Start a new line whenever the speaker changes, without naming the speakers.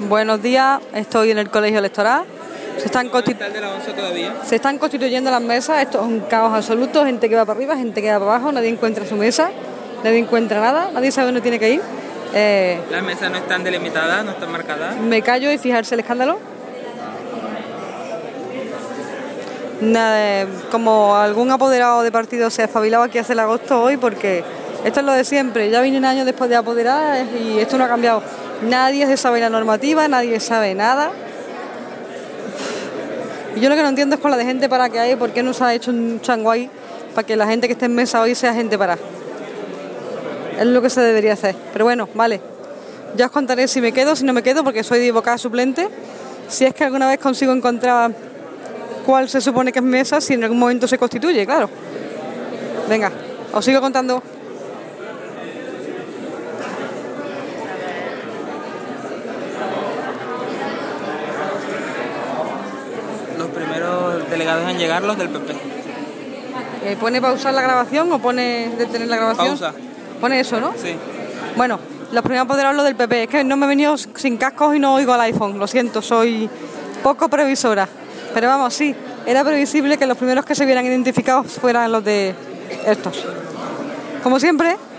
Buenos días, estoy en el colegio electoral. Se están constituyendo las mesas, esto es un caos absoluto, gente que va para arriba, gente que va para abajo, nadie encuentra su mesa, nadie encuentra nada, nadie sabe dónde tiene que ir.
Las mesas no están delimitadas, no están marcadas.
Me callo y fijarse el escándalo. Nada, como algún apoderado de partido se ha espabilado aquí hace el agosto hoy, porque esto es lo de siempre, ya vienen años después de apoderar y esto no ha cambiado. Nadie se sabe la normativa, nadie sabe nada. Y yo lo que no entiendo es con la de gente para que hay, ¿por qué no se ha hecho un changuay para que la gente que esté en mesa hoy sea gente para? Es lo que se debería hacer. Pero bueno, vale. Ya os contaré si me quedo, si no me quedo, porque soy dievocada suplente. Si es que alguna vez consigo encontrar cuál se supone que es mesa, si en algún momento se constituye, claro. Venga, os sigo contando.
Los primeros delegados en llegar, los del PP.
¿Pone pausar la grabación o pone detener la grabación?
Pausa.
Pone eso, ¿no?
Sí.
Bueno, los primeros apoderados los del PP. Es que no me he venido sin cascos y no oigo al iPhone. Lo siento, soy poco previsora. Pero vamos, sí, era previsible que los primeros que se vieran identificados fueran los de estos. Como siempre,